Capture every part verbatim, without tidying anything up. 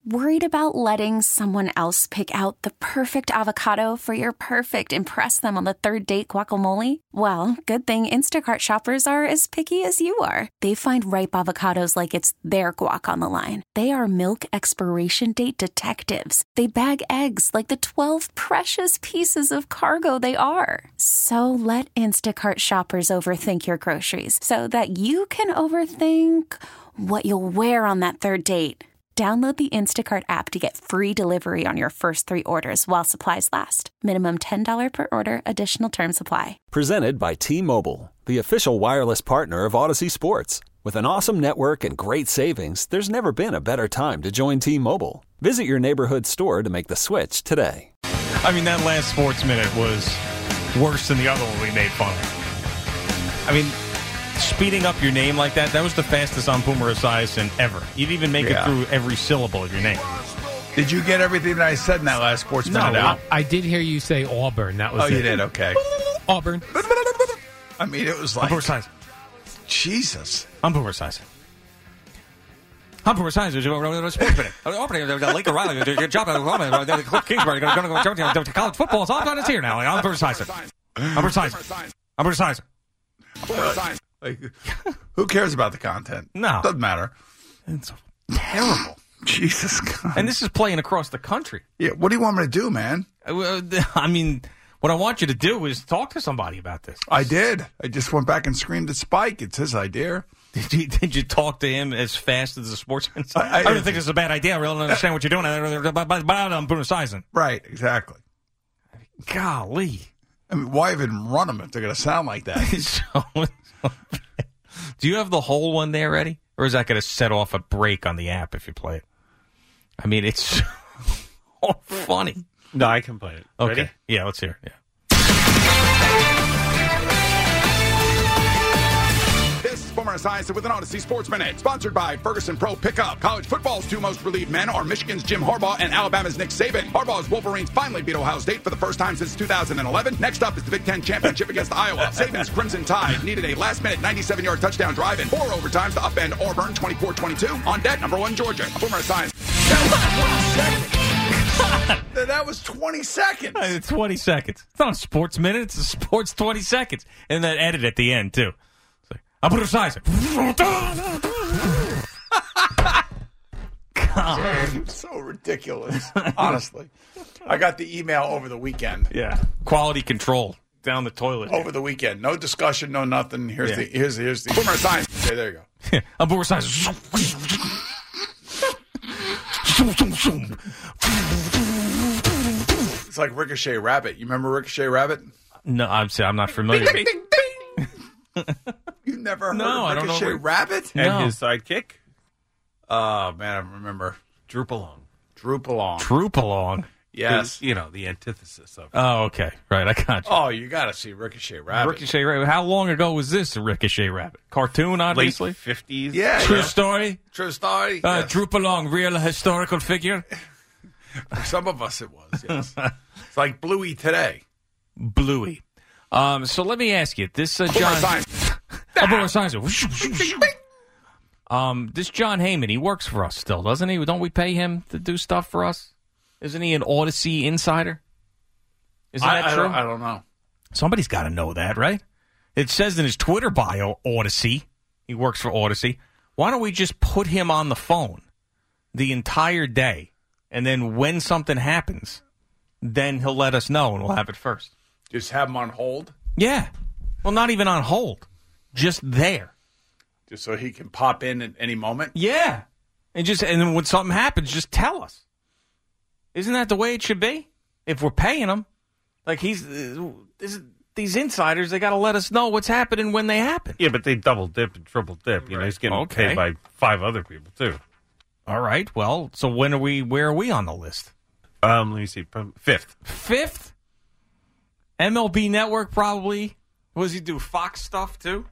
Worried about letting someone else pick out the perfect avocado for your perfect impress them on the third date guacamole? Well, good thing Instacart shoppers are as picky as you are. They find ripe avocados like it's their guac on the line. They are milk expiration date detectives. They bag eggs like the twelve precious pieces of cargo they are. So let Instacart shoppers overthink your groceries so that you can overthink what you'll wear on that third date. Download the Instacart app to get free delivery on your first three orders while supplies last. Minimum ten dollars per order. Additional terms apply. Presented by T-Mobile, the official wireless partner of Odyssey Sports. With an awesome network and great savings, there's never been a better time to join T-Mobile. Visit your neighborhood store to make the switch today. I mean, that last Sports Minute was worse than the other one we made fun of. I mean, speeding up your name like that, that was the fastest on Boomer Esiason ever. You'd even make yeah. it through every syllable of your name. Did you get everything that I said in that last Sports no, Minute out? I, I did hear you say Auburn. That was Oh, it. you did? Okay. Auburn. I mean, it was like... I'm Boomer Esiason. Jesus. I'm Boomer Esiason. I'm Boomer Esiason. Sports Minute. Opening Lake O'Reilly. Your job at Cliff Kingsbury. Going to go to college football. It's all done. It's here now. I'm Boomer Esiason. I'm Boomer Esiason. I'm Boomer Esiason. Boomer Esiason. Like, who cares about the content? No. Doesn't matter. It's terrible. Jesus God. And this is playing across the country. Yeah, what do you want me to do, man? I mean, what I want you to do is talk to somebody about this. I did. I just went back and screamed at Spike. It's his idea. Did you, did you talk to him as fast as the sportsman? I, I, I don't think this is a bad idea. I really don't understand what you're doing. I'm Boomer Esiason. Right, exactly. Golly. I mean, why even run them if they're going to sound like that? so, do you have the whole one there ready? Or is that going to set off a break on the app if you play it? I mean, it's so funny. No, I can play it. Okay. Ready? Yeah, let's hear it. Yeah. This is Boomer Esiason with an Odyssey Sports Minute, sponsored by Ferguson Pro Pickup. College football's two most relieved men are Michigan's Jim Harbaugh and Alabama's Nick Saban. Harbaugh's Wolverines finally beat Ohio State for the first time since two thousand eleven. Next up is the Big Ten championship against Iowa. Saban's Crimson Tide needed a last-minute ninety-seven-yard touchdown drive in four overtimes to upend Auburn twenty-four twenty-two. On deck, number one, Georgia. Boomer Esiason. That was twenty seconds. It's twenty seconds. It's not a sports minute. It's a sports twenty seconds. And then edit at the end, too. It's like, I'll put it aside. God. So ridiculous. Honestly. I got the email over the weekend. Yeah. Quality control down the toilet. Over the weekend. No discussion, no nothing. Here's yeah. the here's the here's the Boomer Esiason. Okay, there you go. I'm Boomer Esiason. It's like Ricochet Rabbit. You remember Ricochet Rabbit? No, I'm I'm not familiar. Bing, bing, bing. You never heard no, of Ricochet I don't know. Rabbit? And no. his sidekick? Oh, man, I remember. Droop along. Droop along. Troop along. Yes. The, you know, the antithesis of it. Oh, okay. Right, I got you. Oh, you got to see Ricochet Rabbit. Ricochet Rabbit. How long ago was this, Ricochet Rabbit? Cartoon, obviously? Late fifties. Yeah. True yeah. story? True story. Uh, yes. Droop along, real historical figure? For some of us it was, yes. It's like Bluey today. Bluey. Um, so let me ask you, this uh, John... Boomer Esiason. Um, this John Heyman, he works for us still, doesn't he? Don't we pay him to do stuff for us? Isn't he an Odyssey insider? Isn't I, that I true? Don't, I don't know. Somebody's got to know that, right? It says in his Twitter bio, Odyssey. He works for Odyssey. Why don't we just put him on the phone the entire day, and then when something happens, then he'll let us know, and we'll have it first. Just have him on hold? Yeah. Well, not even on hold. Just there. Just so he can pop in at any moment? Yeah. And just and then when something happens, just tell us. Isn't that the way it should be? If we're paying him. Like, he's uh, this, these insiders, they got to let us know what's happening when they happen. Yeah, but they double dip and triple dip. You know, he's getting Okay. paid by five other people, too. All right. Well, so when are we, where are we on the list? Um, let me see. Fifth. Fifth? M L B Network probably. What does he do? Fox stuff, too?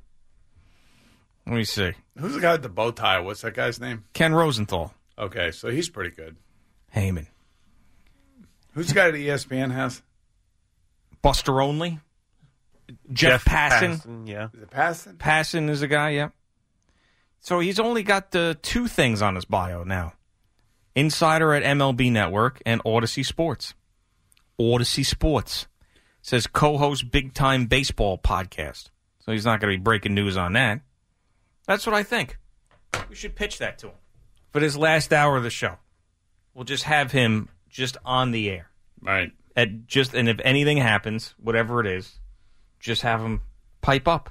Let me see. Who's the guy with the bow tie? What's that guy's name? Ken Rosenthal. Okay, so he's pretty good. Heyman. Who's the guy that E S P N has? Buster Only. Jeff, Jeff Passan. Passan. Yeah. Is it Passan? Passan is a guy, yeah. So he's only got the two things on his bio now. insider at M L B Network and Odyssey Sports. Odyssey Sports says co-host Big Time Baseball podcast. So he's not going to be breaking news on that. That's what I think. We should pitch that to him for this last hour of the show. We'll just have him just on the air. Right. At just and if anything happens, whatever it is, just have him pipe up.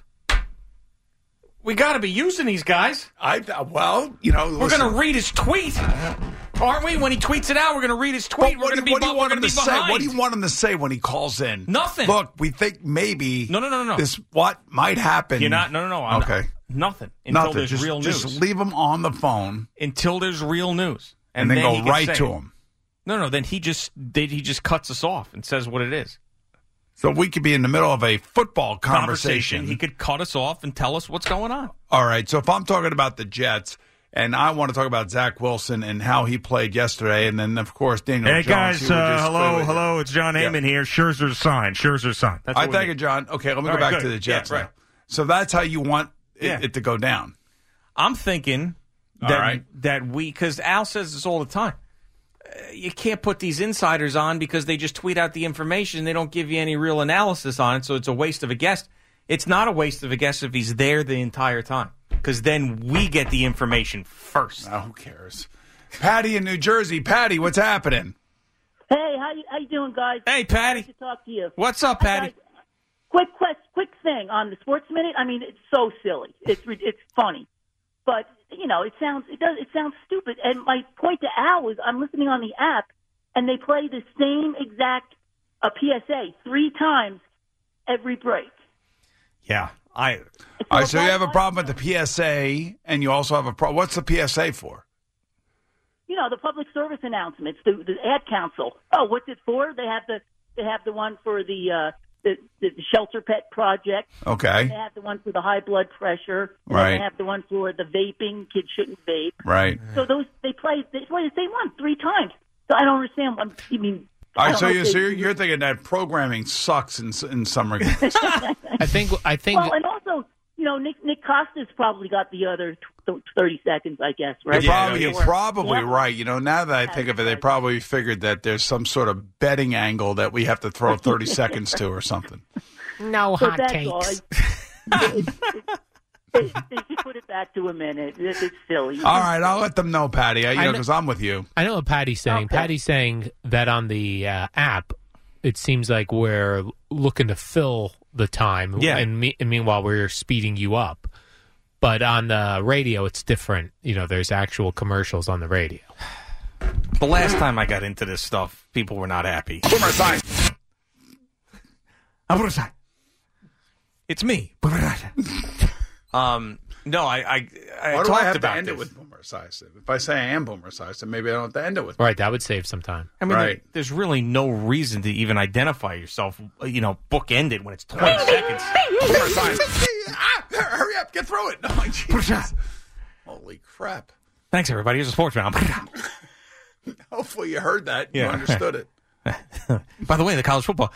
We got to be using these guys. I well, you know, we're going to read his tweet, aren't we? When he tweets it out, we're going to read his tweet. What, we're going to be, what do you want him to say? behind. What do you want him to say when he calls in? Nothing. Look, we think maybe. No, no, no, no. This what might happen. You're not. No, no, no. I'm okay. Not, nothing until Nothing. there's just, real news. Just leave him on the phone until there's real news, and, and then, then go he can right say to it. him. No, no. Then he just they, he just cuts us off and says what it is. So we could be in the middle of a football conversation. conversation. He could cut us off and tell us what's going on. All right. So if I'm talking about the Jets, and I want to talk about Zach Wilson and how he played yesterday, and then, of course, Daniel Hey, Jones. guys. Uh, hello, hello. It's John Heyman yeah. here. Scherzer's sign. Scherzer's sign. That's I what thank you, John. Okay, let me All go right, back good. to the Jets Yeah, now. right. So that's how you want it, Yeah. it to go down. I'm thinking All that, right. that we, because Al says this all the time, uh, you can't put these insiders on because they just tweet out the information. They don't give you any real analysis on it, so it's a waste of a guest. It's not a waste of a guest if he's there the entire time, because then we get the information first. Oh, who cares? Patty in New Jersey. Patty, what's happening? Hey, how you, how you doing, guys? Hey, Patty. Nice to talk to you. What's up, Patty? Guys, quick, quick, quick thing on the Sports Minute. I mean, it's so silly. It's it's funny, but you know, it sounds it does it sounds stupid. And my point to Al is, I'm listening on the app, and they play the same exact uh, P S A three times every break. Yeah, I. All right, so you have a problem with the P S A, and you also have a problem. What's the P S A for? You know, the public service announcements, the, the ad council. Oh, what's it for? They have the they have the one for the uh, the, the shelter pet project. Okay. They have the one for the high blood pressure. And Right. They have the one for the vaping. Kids shouldn't vape. Right. So those they play they play the same one three times. So I don't understand. What, I mean, All I right, don't so, know you, if so they- you're, you're thinking that programming sucks in in some regards. I think I think well, and also, you know, Nick Nick Costa's probably got the other t- thirty seconds, I guess, right? You're probably, you're Or- probably Yeah. right. You know, now that I think of it, they probably figured that there's some sort of betting angle that we have to throw thirty seconds to or something. no So hot that's takes. all. I- it- it- it- They should put it back to a minute. It- It's silly. All right, I'll let them know, Patty, you I know, kn- because I'm with you. I know what Patty's saying. Okay. Patty's saying that on the uh, app, it seems like we're looking to fill the time. Yeah. And, me- and meanwhile, we're speeding you up. But on the radio, it's different. You know, there's actual commercials on the radio. The last time I got into this stuff, people were not happy. Boomer Science. It's me. um, no, I, I, I Why do talked I have to about end this. it with Boomer Esiason? If I say I am Boomer Esiason, maybe I don't have to end it with. Right, that would save some time. I mean, Right. there- there's really no reason to even identify yourself, you know, bookend it when it's twenty seconds. Boomer Science. ah, hurry up, get through it. Oh, my Jesus. Holy crap. Thanks, everybody. Here's a sports round. Hopefully you heard that. You Yeah. understood it. By the way, the college football.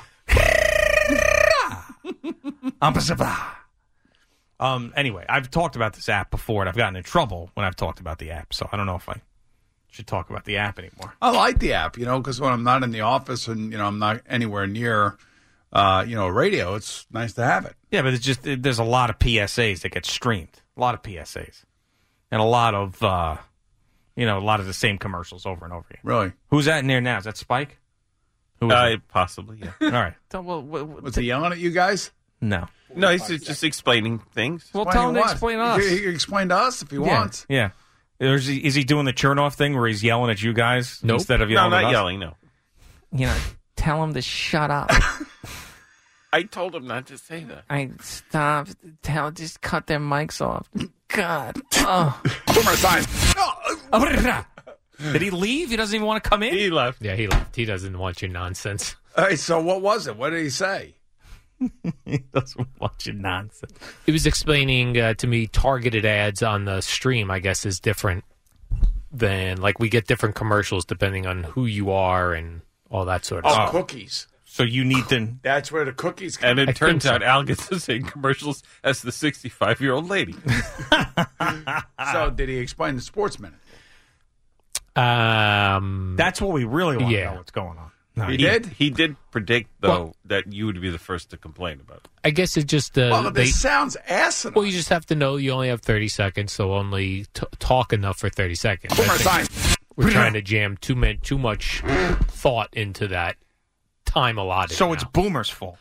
um. Anyway, I've talked about this app before, and I've gotten in trouble when I've talked about the app. So I don't know if I should talk about the app anymore. I like the app, you know, because when I'm not in the office and, you know, I'm not anywhere near, uh, you know, radio, it's nice to have it. Yeah, but it's just it, there's a lot of P S As that get streamed. A lot of P S As, and a lot of uh, you know, a lot of the same commercials over and over again. Really. Who's that in there now? Is that Spike? Who is Uh, it? possibly, yeah. All right. Tell- well, well, well, Was he yelling at you guys? no. No, he's just, just explaining things. Well, Explain tell him to what? explain to us. He, he can explain to us if he Yeah, wants. yeah. Is he, is he doing the Chernoff thing where he's yelling at you guys Nope. instead of No, yelling at not us? yelling, no. You know, tell him to shut up. I told him not to say that. I stop. Tell just cut their mics off. God. Oh. Boomer Science. Did he leave? He doesn't even want to come in. He left. Yeah, he left. He doesn't want your nonsense. All right, so what was it? What did he say? He doesn't want your nonsense. He was explaining uh, to me targeted ads on the stream, I guess, is different than, like, we get different commercials depending on who you are and all that sort of Oh, stuff. cookies. So you need to. That's where the cookies come. And it I turns think so. out Al gets the same commercials as the sixty-five-year-old lady. So did he explain the sports minute? Um, That's what we really want yeah. to know what's going on. No, He did. He did predict though Well- that you would be the first to complain about it. I guess it just uh, Well, they, this sounds asinine. well, you just have to know you only have thirty seconds, so only t- talk enough for thirty seconds. I Boomer think Science. We're trying to jam too much too much thought into that time allotted. So now. it's Boomer's fault.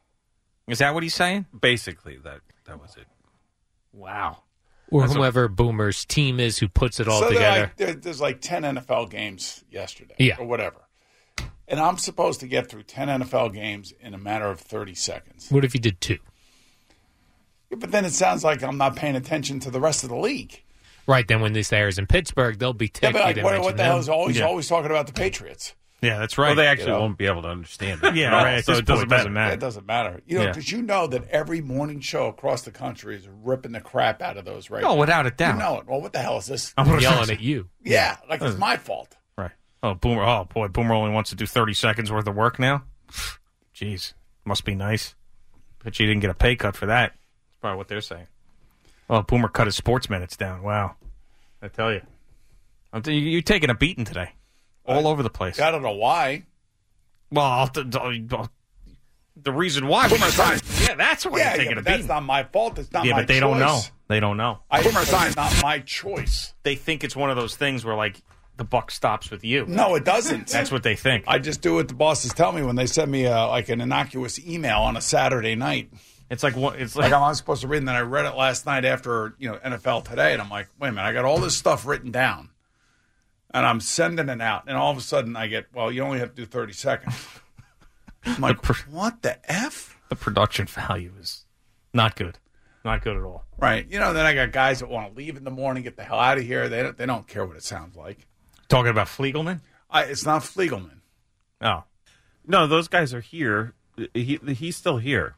Is that what he's saying? Basically, that that was it. Wow. or That's whoever Boomer's team is who puts it all so together. Like, there, there's like ten N F L games yesterday, Yeah. or whatever, and I'm supposed to get through ten N F L games in a matter of thirty seconds. What if you did two? Yeah, but then it sounds like I'm not paying attention to the rest of the league. Right, then when this airs in Pittsburgh, they'll be Yeah, ticked. but you like, didn't what, mention what the them. hell is always Yeah. always talking about the Patriots? Yeah, that's right. Well, they actually You know. won't be able to understand it. Yeah, at all, right. At So this it doesn't point, it doesn't matter. matter. It doesn't matter, you know, Yeah. because you know that every morning show across the country is ripping the crap out of those right Oh, now. without a doubt. You know it. Well, what the hell is this? I'm Yelling at you. Yeah, like it's my fault. Right. Oh, Boomer. Oh, boy. Boomer only wants to do thirty seconds worth of work now? Jeez. Must be nice. Bet you didn't get a pay cut for that. That's probably what they're saying. Oh, Boomer cut his sports minutes down. Wow. I tell you. I'm t- you- you're taking a beating today. All over the place. I don't know why. Well, I'll t- I'll- the reason why. Boomer Science. Yeah, that's why Yeah, you're yeah, taking but a that's beating. not my fault. It's not Yeah, my but they choice. don't know. They don't know. I, Boomer Science, not my choice. They think it's one of those things where, like, the buck stops with you. No, it doesn't. That's what they think. I just do what the bosses tell me when they send me uh, like an innocuous email on a Saturday night. It's like what it's Like like. I'm not supposed to read, and then I read it last night after you know N F L Today, and I'm like, wait a minute, I got all this stuff written down, and I'm sending it out, and all of a sudden I get, well, you only have to do thirty seconds. I'm like, what the f? The production value is not good. Not good at all. Right? You know, then I got guys that want to leave in the morning, get the hell out of here. They don't, they don't care what it sounds like. Talking about Fliegelman? I, it's not Fliegelman. Oh. No, those guys are here. He he's still here.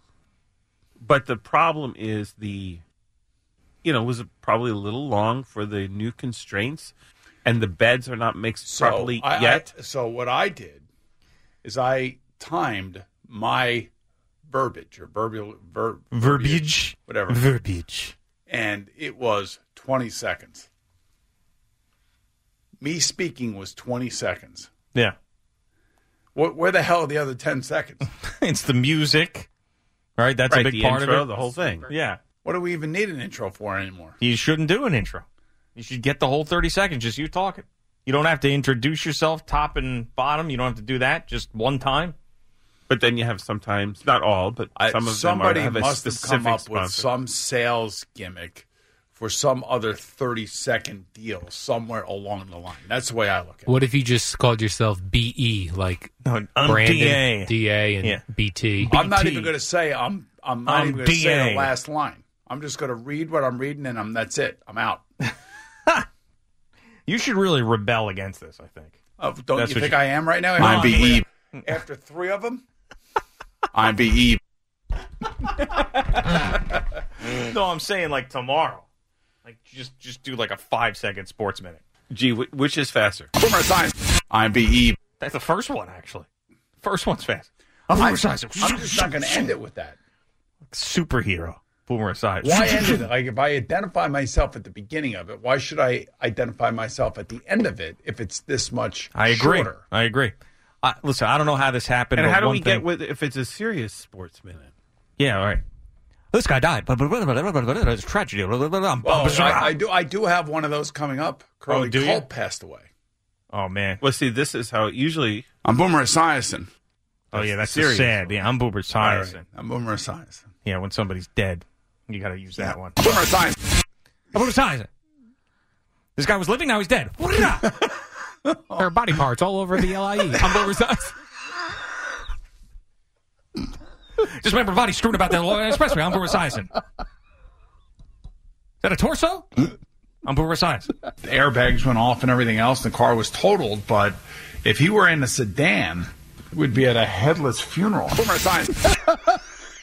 But the problem is the, you know, it was probably a little long for the new constraints, and the beds are not mixed So properly I- yet. I, so what I did is I timed my verbiage or verbiage, ver, Verbiage. whatever, Verbiage. and it was twenty seconds. Me speaking was twenty seconds. Yeah. What, where the hell are the other ten seconds? It's the music. Right? That's right, a big the part intro, of it. the whole thing. Yeah. What do we even need an intro for anymore? You shouldn't do an intro. You should get the whole thirty seconds, just you talking. You don't have to introduce yourself top and bottom. You don't have to do that just one time. But then you have sometimes, not all, but I, some of somebody them are, have a must have specific come up sponsor. with some sales gimmick for some other thirty second deal somewhere along the line. That's the way I look at it. What if you just called yourself B E, like No, I'm Brandon, D A. D A, and Yeah. B T? I'm not B T. even going to say I'm. I'm not I'm even going to say B A. the last line. I'm just going to read what I'm reading, and I'm. That's it. I'm out. You should really rebel against this, I think. Oh, don't That's you what think you- I am right now? I'm After B E. three- After three of them, I'm B E. No, I'm saying like tomorrow. Like just just do like a five second sports minute. Gee, wh- which is faster? Boomer Science. I'm B E. That's the first one, actually. First one's fast. I'm I'm just not going to end it with that. Superhero. Boomer aside. Why end it? Like if I identify myself at the beginning of it, why should I identify myself at the end of it if it's this much I agree. shorter? I agree. I, listen, I don't know how this happened. And but how do one we thing, get with if it's a serious sports minute? Yeah, all right. This guy died. It's a tragedy. Well, I, I do. I do have one of those coming up. Curly Oh, do you? Culp passed away. Oh man. Well, see, this is how it usually. I'm Boomer Esiason. Oh yeah, that's serious. sad. Yeah, I'm Boomer All right. Esiason. I'm Boomer Esiason. Yeah, when somebody's dead, you got to use that one. Boomer Esiason. I'm Boomer Esiason. This guy was living, now he's dead. Her body parts all over the L I E. I'm oversized. Just remember, body strewn about that expressway. I'm Boomer Esiason. Is that a torso? I'm Boomer Esiason. The airbags went off and everything else. And the car was totaled. But if he were in a sedan, we'd be at a headless funeral. Boomer Esiason.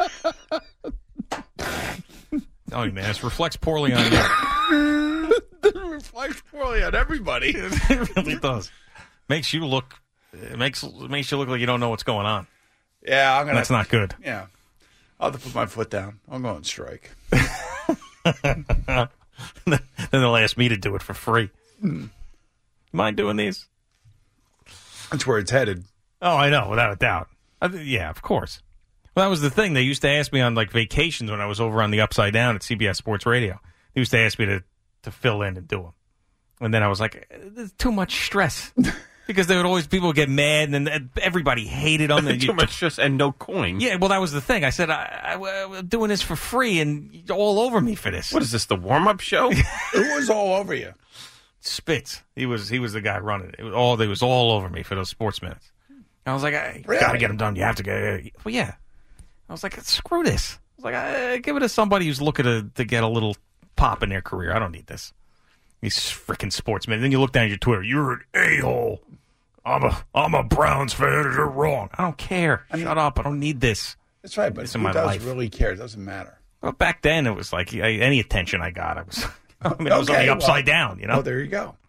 Oh man, this reflects poorly on you. It reflects poorly on everybody. It really does. Makes you look. It makes it makes you look like you don't know what's going on. Yeah, I'm gonna. That's not good. Yeah, I'll have to put my foot down. I'm going to strike. Then they'll ask me to do it for free. Mind doing these? That's where it's headed. Oh, I know, without a doubt. I th- yeah, of course. Well, that was the thing. They used to ask me on like vacations when I was over on the Upside Down at C B S Sports Radio. They used to ask me to, to fill in and do them. And then I was like, there's too much stress. Because there would always, people would get mad, and then everybody hated them. And too you, much stress and no coin. Yeah, well, that was the thing. I said, I, I, I'm doing this for free, and you're all over me for this. What is this, the warm-up show? Who was all over you? Spitz. He was he was the guy running it. It was all, it was all over me for those sports minutes. I was like, I Really? got to get them done. You have to get Well, yeah. I was like, screw this. I was like, I, give it to somebody who's looking to, to get a little pop in their career. I don't need this. These freaking sportsmen. Then you look down at your Twitter. You're an a-hole. I'm a I'm a Browns fan. You're wrong. I don't care. I mean, Shut up. I don't need this. That's right, but This who in my does life. really care? It doesn't matter. Well, back then it was like I, any attention I got, I was. I mean, I was on Okay, the upside well, down. You know. Oh, there you go.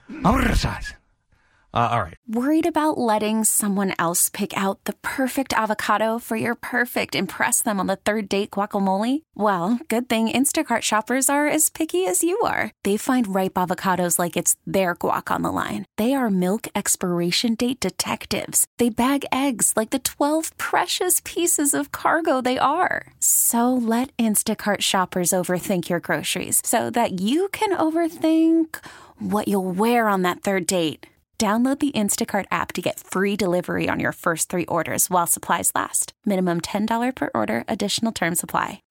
Uh, all right. Worried about letting someone else pick out the perfect avocado for your perfect impress them on the third date guacamole? Well, good thing Instacart shoppers are as picky as you are. They find ripe avocados like it's their guac on the line. They are milk expiration date detectives. They bag eggs like the twelve precious pieces of cargo they are. So let Instacart shoppers overthink your groceries so that you can overthink what you'll wear on that third date. Download the Instacart app to get free delivery on your first three orders while supplies last. Minimum ten dollars per order. Additional terms apply.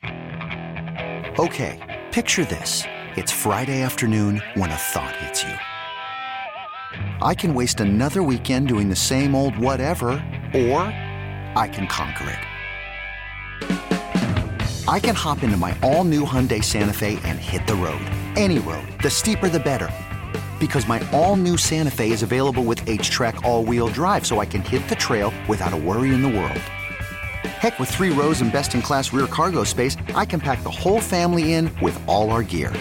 Okay, picture this. It's Friday afternoon when a thought hits you. I can waste another weekend doing the same old whatever, or I can conquer it. I can hop into my all-new Hyundai Santa Fe and hit the road. Any road. The steeper, the better. Because my all-new Santa Fe is available with H-Track all-wheel drive, so I can hit the trail without a worry in the world. Heck, with three rows and best-in-class rear cargo space, I can pack the whole family in with all our gear.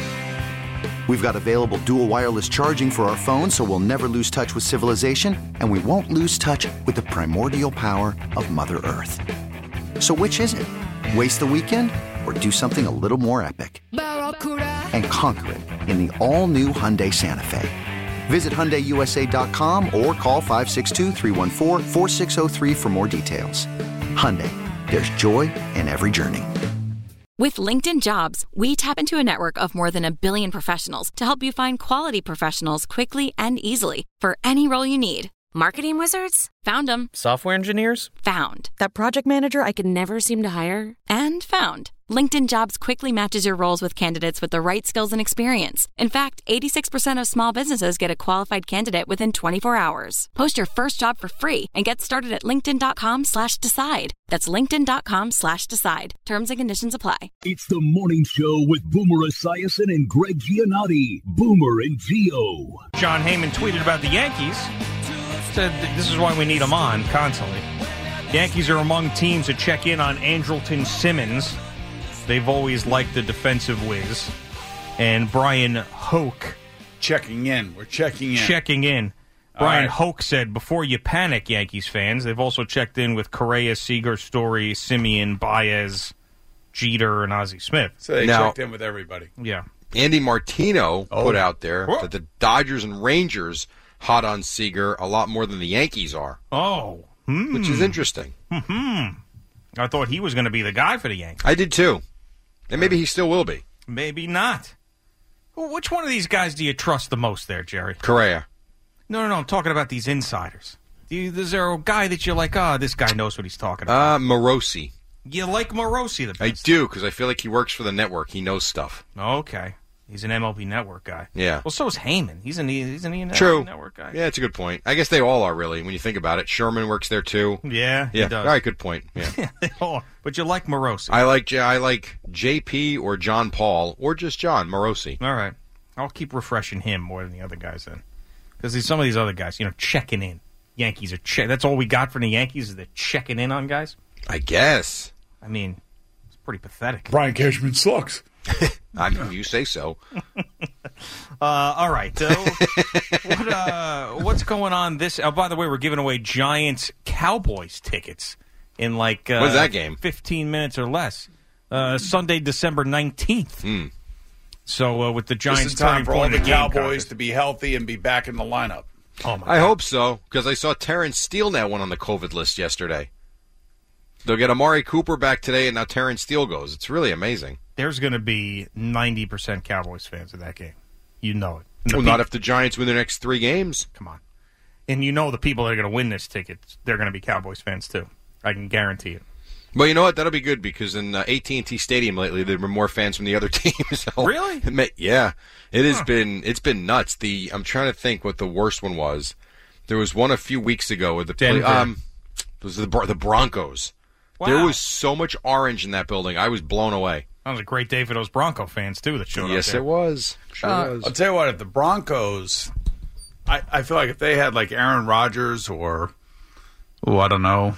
We've got available dual wireless charging for our phones, so we'll never lose touch with civilization, and we won't lose touch with the primordial power of Mother Earth. So which is it? Waste the weekend or do something a little more epic? And conquer it in the all-new Hyundai Santa Fe. Visit Hyundai U S A dot com or call five six two, three one four, four six zero three for more details. Hyundai, there's joy in every journey. With LinkedIn Jobs, we tap into a network of more than a billion professionals to help you find quality professionals quickly and easily for any role you need. Marketing wizards? Found them. Software engineers? Found. That project manager I could never seem to hire? And found. LinkedIn Jobs quickly matches your roles with candidates with the right skills and experience. In fact, eighty-six percent of small businesses get a qualified candidate within twenty-four hours. Post your first job for free and get started at linkedin.com slash decide. That's linkedin.com slash decide. Terms and conditions apply. It's the morning show with Boomer Esiason and Greg Giannotti. Boomer and Gio. John Heyman tweeted about the Yankees. Said this is why we need them on constantly. Yankees are among teams that check in on Andrelton Simmons. They've always liked the defensive whiz. And Brian Hoke. Checking in. We're checking in. Checking in. All Brian right. Hoke said, before you panic, Yankees fans. They've also checked in with Correa, Seager, Story, Simeon, Baez, Jeter, and Ozzie Smith. So they Now- checked in with everybody. Yeah. Andy Martino Oh. put out there Whoa. that the Dodgers and Rangers hot on Seager a lot more than the Yankees are, Oh. Hmm. which is interesting. Hmm. I thought he was going to be the guy for the Yankees. I did too. And maybe he still will be. Maybe not. Well, which one of these guys do you trust the most there, Jerry? Correa. No, no, no. I'm talking about these insiders. Do you, is there a guy that you're like, oh, this guy knows what he's talking about? Uh, Morosi. You like Morosi the I best? do, because I feel like he works for the network. He knows stuff. Okay. He's an M L B Network guy. Yeah. Well, so is Heyman. He's an, he's an M L B True. Network guy. Yeah, it's a good point. I guess they all are, really, when you think about it. Sherman works there, too. Yeah, he Yeah, does. all right, good point. Yeah. Oh, but you like Morosi. I like J- I like J P or John Paul, or just John Morosi. All right. I'll keep refreshing him more than the other guys then. Because some of these other guys, you know, checking in. Yankees are check. That's all we got from the Yankees is they're checking in on guys? I guess. I mean, it's pretty pathetic. Brian Cashman sucks. I mean, you say so. Uh, all right. So, what, uh, what's going on this? Oh, by the way, we're giving away Giants Cowboys tickets in like uh, When's that game? fifteen minutes or less. Uh, Sunday, December nineteenth. Mm. So uh, with the This Giants is time turning for all point the of the game, Cowboys Cockers. to be healthy and be back in the lineup. Oh my I hope so, because I saw Terrence Steele now went on the COVID list yesterday. They'll get Amari Cooper back today, and now Terrence Steele goes. It's really amazing. There's going to be ninety percent Cowboys fans in that game. You know it. And the Well, peop- not if the Giants win their next three games. Come on. And you know the people that are going to win this ticket, they're going to be Cowboys fans too. I can guarantee it. Well, you know what? That'll be good because in uh, A T and T Stadium lately, there have been more fans from the other team. So Really? it may- yeah, it has Huh. been. It's been nuts. The I'm trying to think what the worst one was. There was one a few weeks ago with the play, Denver. um, it was the Bro- the Broncos. There Wow. was so much orange in that building. I was blown away. That was a great day for those Bronco fans too that showed Yes, up there. it was. Sure Uh, was. I'll tell you what, if the Broncos, I, I feel like if they had like Aaron Rodgers or, oh, I don't know,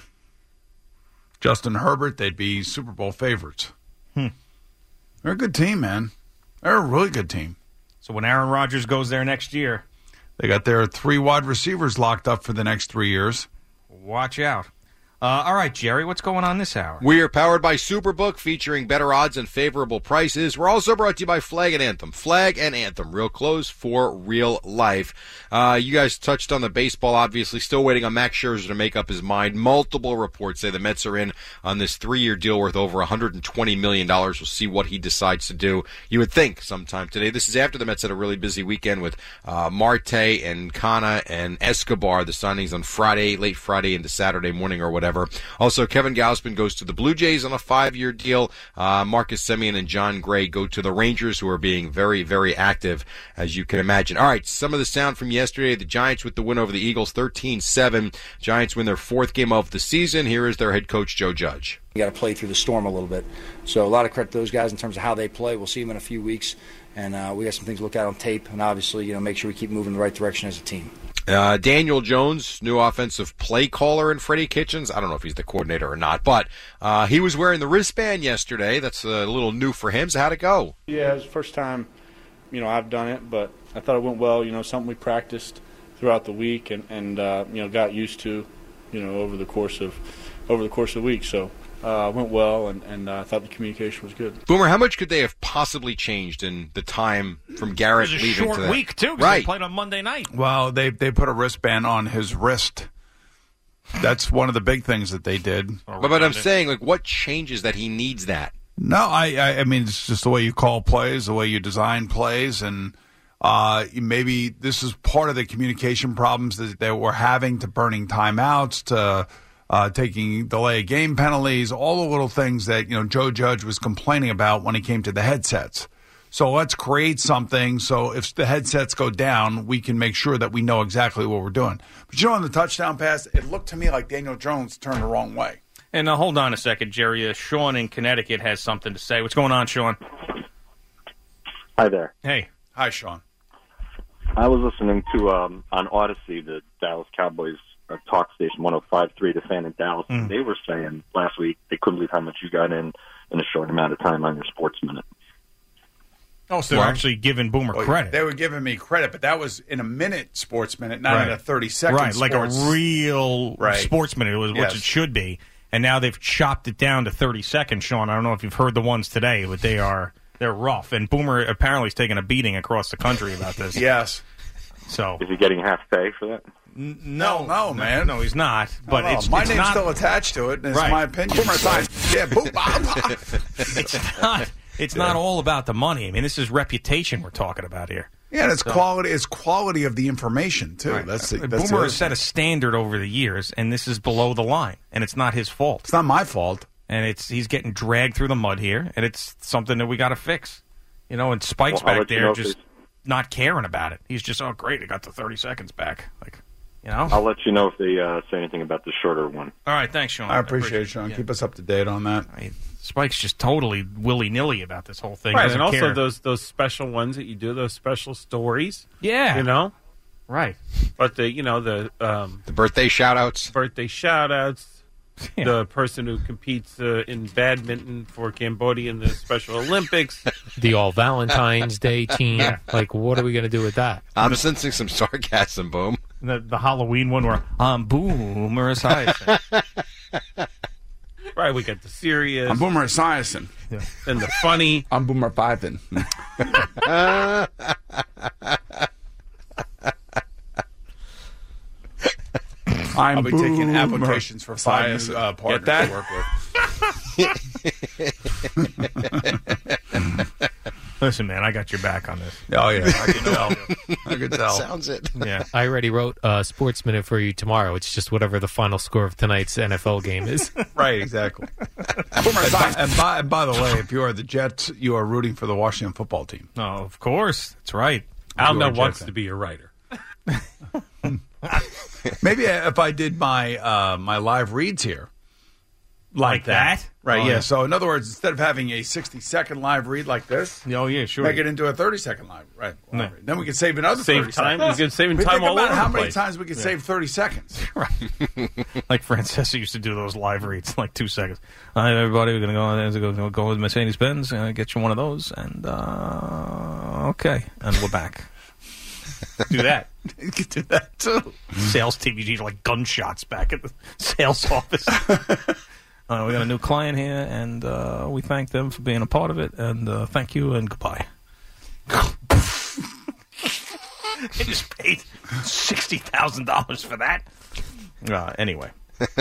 Justin Herbert, they'd be Super Bowl favorites. Hmm. They're a good team, man. They're a really good team. So when Aaron Rodgers goes there next year, They got their three wide receivers locked up for the next three years. watch out. Uh, all right, Jerry, what's going on this hour? We are powered by Superbook, featuring better odds and favorable prices. We're also brought to you by Flag and Anthem. Flag and Anthem, real clothes for real life. Uh, you guys touched on the baseball, obviously. Still waiting on Max Scherzer to make up his mind. Multiple reports say the Mets are in on this three-year deal worth over one hundred twenty million dollars. We'll see what he decides to do. You would think sometime today. This is after the Mets had a really busy weekend with uh, Marte and Kana and Escobar. The signings on Friday, late Friday into Saturday morning or whatever. Also, Kevin Gausman goes to the Blue Jays on a five-year deal. Uh, Marcus Semien and John Gray go to the Rangers, who are being very, very active, as you can imagine. All right, some of the sound from yesterday. The Giants with the win over the Eagles, thirteen seven. Giants win their fourth game of the season. Here is their head coach, Joe Judge. You got to play through the storm a little bit. So a lot of credit to those guys in terms of how they play. We'll see them in a few weeks, and uh, we got some things to look at on tape, and obviously, you know, make sure we keep moving in the right direction as a team. Uh, Daniel Jones, new offensive play caller in Freddie Kitchens. I don't know if he's the coordinator or not, but uh, he was wearing the wristband yesterday. That's a little new for him. So how'd it go? Yeah, it was the first time, you know, I've done it, but I thought it went well. You know, something we practiced throughout the week and, and uh, you know, got used to, you know, over the course of over the course of the week. So uh, went well, and, and uh, I thought the communication was good. Boomer, how much could they have possibly changed in the time from Garrett It was a leaving short to that? week, too, because Right. they played on Monday night. Well, they they put a wristband on his wrist. That's one of the big things that they did. But, but I'm saying, like, what changes that he needs that? No, I, I, I mean, it's just the way you call plays, the way you design plays, and uh, maybe this is part of the communication problems that they were having, to burning timeouts, to uh, taking delay game penalties, all the little things that, you know, Joe Judge was complaining about when it came to the headsets. So let's create something so if the headsets go down, we can make sure that we know exactly what we're doing. But, you know, on the touchdown pass, it looked to me like Daniel Jones turned the wrong way. And uh, hold on a second, Jerry. Uh, Sean in Connecticut has something to say. What's going on, Sean? Hi there. Hey. Hi, Sean. I was listening to um, on Odyssey, the Dallas Cowboys uh, talk station, one oh five point three, The Fan in Dallas. Mm. And they were saying last week they couldn't believe how much you got in in a short amount of time on your Sports Minute. Oh, so they're Well, actually giving Boomer Well, credit. They were giving me credit, but that was in a minute sports minute, not Right. in a thirty-second Right, like a sports. real Right. sports minute, was Yes. which it should be. And now they've chopped it down to thirty seconds, Sean. I don't know if you've heard the ones today, but they are they're rough. And Boomer apparently is taking a beating across the country about this. Yes. So Is he getting half pay for that? N- no, no, man. no, he's not. But I don't it's know. my it's name's not, still attached to it, and it's Right. my opinion. Boomer science. Yeah, boom, bah, it's not. It's not all about the money. I mean, this is reputation we're talking about here. Yeah, and it's So- quality. It's quality of the information too. Right. That's the, Uh, that's the Boomer other has set thing. a standard over the years, and this is below the line, and it's not his fault. It's not my fault, and it's he's getting dragged through the mud here, and it's something that we got to fix. You know, and Spike's Well, I'll back let you there know if just there's- not caring about it. He's just, oh great, I got the thirty seconds back. Like, you know. I'll let you know if they uh, say anything about the shorter one. All right, thanks, Sean. I appreciate it, Sean. yeah. Keep us up to date on that. I mean, Spike's just totally willy nilly about this whole thing. Right, Doesn't and also care. those those special ones that you do, those special stories. Yeah. You know? Right. But the you know, the um The birthday shout outs. birthday shout outs. Yeah. The person who competes uh, in badminton for Cambodia in the Special Olympics. The All Valentine's Day team. Yeah. Like, what are we going to do with that? I'm sensing some sarcasm, Boom. the the Halloween one where I'm Boomer Esiason. Right, Right, we got the serious. I'm Boomer Esiason. Yeah. And the funny. I'm Boomer Python. I'm I'll be Boomer taking applications for five new uh, partners that? to work with. Listen, man, I got your back on this. Oh, yeah, I can tell. I can tell. Sounds it. Yeah. I already wrote a Sports Minute for you tomorrow. It's just whatever the final score of tonight's N F L game is. Right, exactly. and, by, and, by, and by the way, if you are the Jets, you are rooting for the Washington football team. Oh, of course. That's right. Alna wants to be a writer. Maybe if I did my uh, my live reads here. Like, like that? that? Right, oh, yeah. yeah. So, in other words, instead of having a sixty-second live read like this, oh, yeah, sure. make it into a thirty-second live, right, live no. read. Then we can save another save thirty time. seconds. We can save but time think all about over how the many place. times we can yeah. save thirty seconds. Right. Like Francesa used to do those live reads, like two seconds. All right, everybody, we're going to go on go, go, go with Mercedes-Benz and get you one of those. And, uh, okay. And we're back. Do that. You could do that, too. Sales T V G, like gunshots back at the sales office. Uh, we got a new client here, and uh, we thank them for being a part of it. And uh, thank you, and goodbye. They just paid sixty thousand dollars for that. Uh, anyway.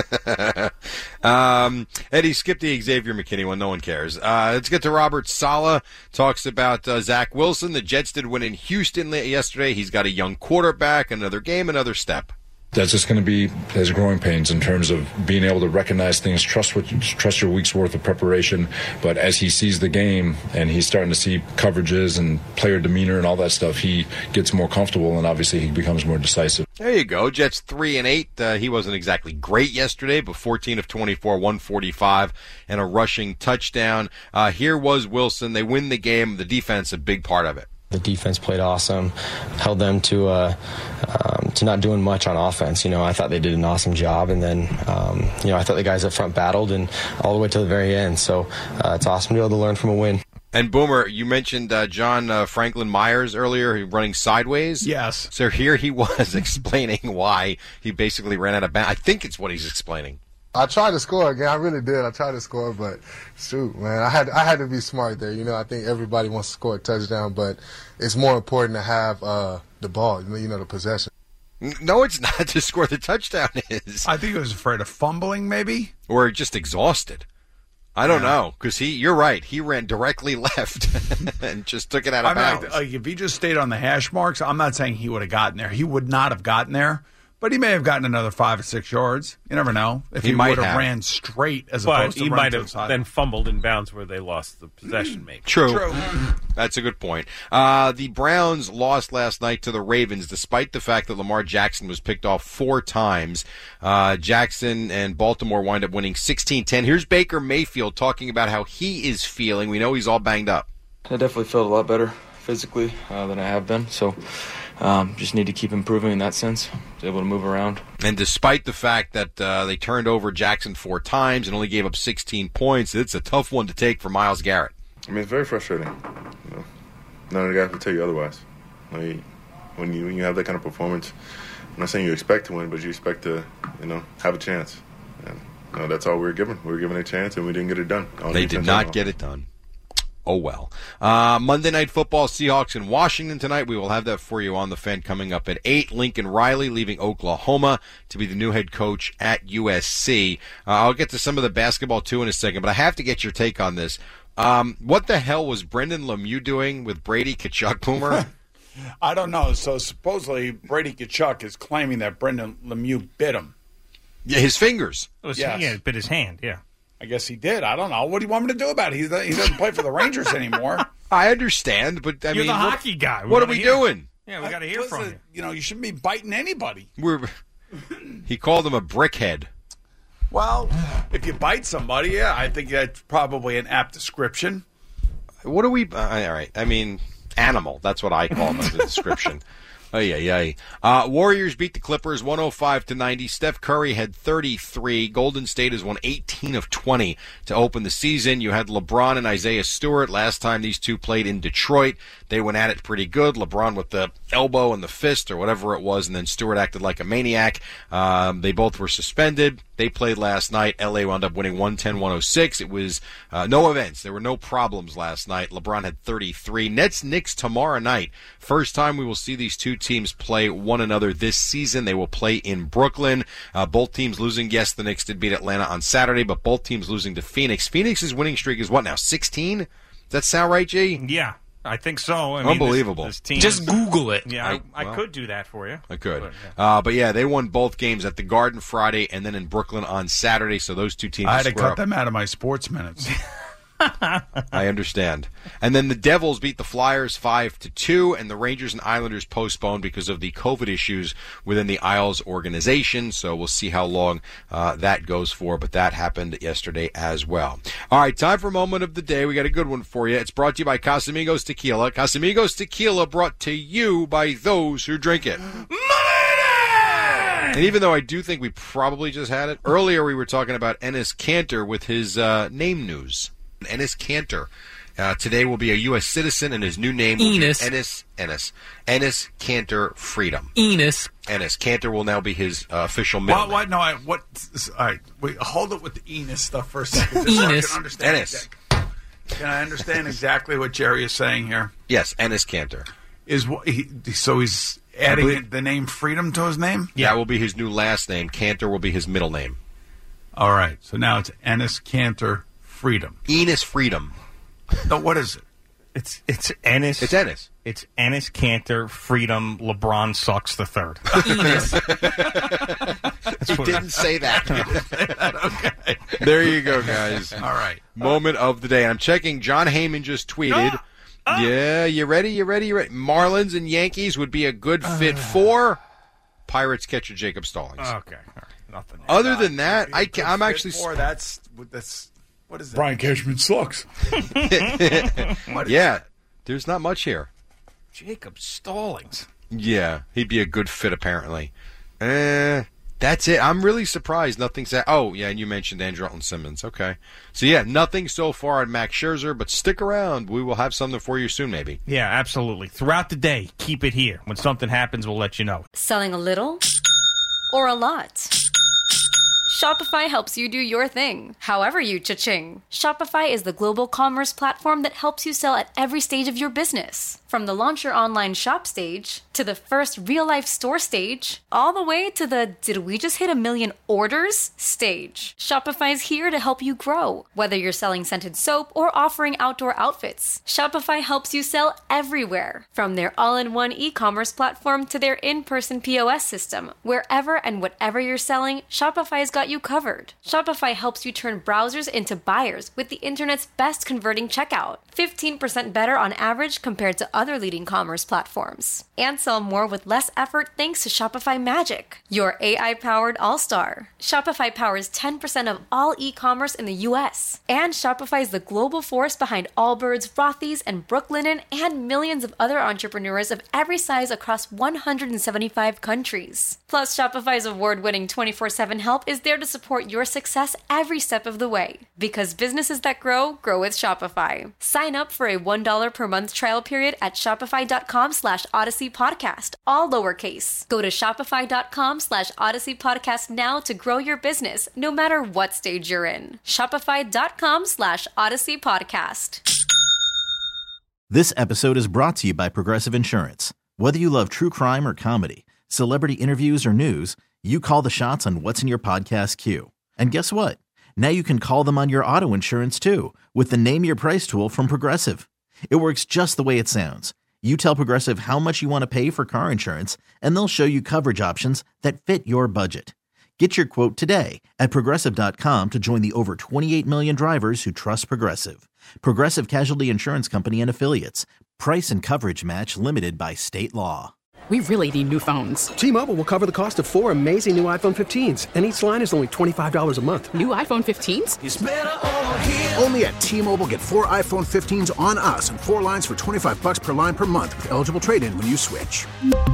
um, Eddie, skip the Xavier McKinney one. No one cares. Uh, let's get to Robert Saleh. Talks about uh, Zach Wilson. The Jets did win in Houston yesterday. He's got a young quarterback. Another game, another step. That's just going to be his growing pains in terms of being able to recognize things, trust what, trust your week's worth of preparation. But as he sees the game and he's starting to see coverages and player demeanor and all that stuff, he gets more comfortable and obviously he becomes more decisive. There you go. Jets three and eight. Uh, he wasn't exactly great yesterday, but fourteen of twenty-four, one forty-five, and a rushing touchdown. Uh, here was Wilson. They win the game. The defense, a big part of it. The defense played awesome, held them to uh, um, to not doing much on offense. You know, I thought they did an awesome job, and then um, you know I thought the guys up front battled, and all the way to the very end. So uh, it's awesome to be able to learn from a win. And Boomer, you mentioned uh, John uh, Franklin Myers earlier, running sideways. Yes. So here he was explaining why he basically ran out of bounds. I think it's what he's explaining. I tried to score again. I really did. I tried to score, but shoot, man, I had I had to be smart there. You know, I think everybody wants to score a touchdown, but it's more important to have uh, the ball. You know, the possession. No, it's not to score the touchdown. Is I think he was afraid of fumbling, maybe, or just exhausted. I don't yeah. know because he. You're right. He ran directly left and just took it out of I bounds. mean, like, if he just stayed on the hash marks, I'm not saying he would have gotten there. He would not have gotten there. But he may have gotten another five or six yards. You never know. If he, he would have have ran straight as but opposed to he running might to have the side. then fumbled in bounds where they lost the possession. Maybe true. True. That's a good point. Uh, the Browns lost last night to the Ravens, despite the fact that Lamar Jackson was picked off four times. Uh, Jackson and Baltimore wind up winning sixteen ten. Here's Baker Mayfield talking about how he is feeling. We know he's all banged up. I definitely felt a lot better physically uh, than I have been. So. Um, just need to keep improving in that sense, to be able to move around. And despite the fact that uh, they turned over Jackson four times and only gave up sixteen points, it's a tough one to take for Myles Garrett. I mean, it's very frustrating. You know, none of the guys will tell you otherwise. Like, when you when you have that kind of performance, I'm not saying you expect to win, but you expect to, you know, have a chance. And you know, that's all we were given. We were given a chance, and we didn't get it done. They did not get it done. Oh, well. Uh, Monday Night Football, Seahawks in Washington tonight. We will have that for you on the Fan coming up at eight. Lincoln Riley leaving Oklahoma to be the new head coach at U S C. Uh, I'll get to some of the basketball, too, in a second, but I have to get your take on this. Um, what the hell was Brendan Lemieux doing with Brady Tkachuk, Boomer? I don't know. So supposedly Brady Tkachuk is claiming that Brendan Lemieux bit him. Yeah, his fingers. It was, yes. Yeah, bit his hand, yeah. I guess he did. I don't know. What do you want me to do about it? He's, he doesn't play for the Rangers anymore. I understand, but I You're mean, the what, hockey guy. We what are we hear. doing? Yeah, we got to hear Listen, from you. You know, you shouldn't be biting anybody. We're. He called him a brickhead. Well, if you bite somebody, yeah, I think that's probably an apt description. What are we? Uh, all right. I mean, animal. That's what I call them as a description. Oh, yeah, yeah. Uh, Warriors beat the Clippers one oh five to ninety. Steph Curry had thirty-three. Golden State has won eighteen of twenty to open the season. You had LeBron and Isaiah Stewart last time these two played in Detroit. They went at it pretty good. LeBron with the elbow and the fist or whatever it was, and then Stewart acted like a maniac. Um, they both were suspended. They played last night. L A wound up winning one ten to one oh six. It was uh, no events. There were no problems last night. LeBron had thirty-three. Nets Knicks tomorrow night. First time we will see these two teams play one another this season. They will play in Brooklyn. Uh, both teams losing. Yes, the Knicks did beat Atlanta on Saturday, but both teams losing to Phoenix. Phoenix's winning streak is what now, sixteen? Does that sound right, G? Yeah. I think so. I mean, Unbelievable. This, this team Just is, Google it. Yeah, I, I- I well, could do that for you. I could. But, yeah. Uh, but yeah, they won both games at the Garden Friday and then in Brooklyn on Saturday, so those two teams I had to square cut up. them out of my sports minutes. I understand. And then the Devils beat the Flyers five to two, and the Rangers and Islanders postponed because of the COVID issues within the Isles organization. So we'll see how long uh, that goes for, but that happened yesterday as well. All right, time for Moment of the Day. We got a good one for you. It's brought to you by Casamigos Tequila. Casamigos Tequila brought to you by those who drink it. And even though I do think we probably just had it, earlier we were talking about Enes Kanter with his uh, name news. Enes Kanter. Uh, today will be a U S citizen, and his new name will Enes. be Enes, Enes, Enes Kanter Freedom. Enos. Enes Kanter will now be his uh, official middle What? What? No. I, what? All right. Wait. Hold it with the Enos stuff for a second. just so I Enos. can understand Enes. exact- Can I understand exactly what Jerry is saying here? name. Yes, Enes Kanter. Is what he? So he's adding believe- the name Freedom to his name? That will be his new last name. Kanter will be his middle name. All right. So now it's Enes Kanter Freedom. Enes Freedom. No. What is it? It's it's Ennis. It's Ennis. It's Ennis Cantor Freedom. LeBron sucks the third. Enos. He what didn't say that. Okay. There you go, guys. All right. Moment of the day. I'm checking. John Heyman just tweeted. Yeah, you ready? You ready? You ready? Marlins and Yankees would be a good fit for Pirates catcher Jacob Stallings. Okay. All right. Nothing. Other than that, I ca- I'm actually. More. That's that's. What is that? Brian Cashman sucks. Yeah, there's not much here. Jacob Stallings. Yeah, he'd be a good fit apparently. Eh, that's it. I'm really surprised nothing's that. Oh, yeah, and you mentioned Andrelton Simmons. Okay. So, yeah, nothing so far on Max Scherzer, but stick around. We will have something for you soon, maybe. Yeah, absolutely. Throughout the day, keep it here. When something happens, we'll let you know. Selling a little or a lot? Shopify helps you do your thing, however you cha-ching. Shopify is the global commerce platform that helps you sell at every stage of your business. From the launch your online shop stage, to the first real-life store stage, all the way to the did we just hit a million orders stage. Shopify's here to help you grow. Whether you're selling scented soap or offering outdoor outfits, Shopify helps you sell everywhere. From their all-in-one e-commerce platform to their in-person P O S system. Wherever and whatever you're selling, Shopify's got you covered. Shopify helps you turn browsers into buyers with the internet's best converting checkout. fifteen percent better on average compared to other leading commerce platforms. And sell more with less effort thanks to Shopify Magic, your A I-powered all-star. Shopify powers ten percent of all e-commerce in the U S. And Shopify is the global force behind Allbirds, Rothy's, and Brooklinen, and millions of other entrepreneurs of every size across one hundred seventy-five countries. Plus, Shopify's award-winning twenty-four seven help is there to support your success every step of the way. Because businesses that grow, grow with Shopify. Sign up for a one dollar per month trial period at shopify.com slash Odyssey Podcast, all lowercase. Go to shopify.com slash Odyssey Podcast now to grow your business, no matter what stage you're in. Shopify.com slash Odyssey Podcast. This episode is brought to you by Progressive Insurance. Whether you love true crime or comedy, celebrity interviews or news, you call the shots on what's in your podcast queue. And guess what? Now you can call them on your auto insurance too with the Name Your Price tool from Progressive. It works just the way it sounds. You tell Progressive how much you want to pay for car insurance, and they'll show you coverage options that fit your budget. Get your quote today at Progressive dot com to join the over twenty-eight million drivers who trust Progressive. Progressive Casualty Insurance Company and Affiliates. Price and coverage match limited by state law. We really need new phones. T-Mobile will cover the cost of four amazing new iPhone fifteens, and each line is only twenty-five dollars a month. New iPhone fifteens? It's better over here. Only at T-Mobile, get four iPhone fifteens on us and four lines for twenty-five bucks per line per month with eligible trade-in when you switch.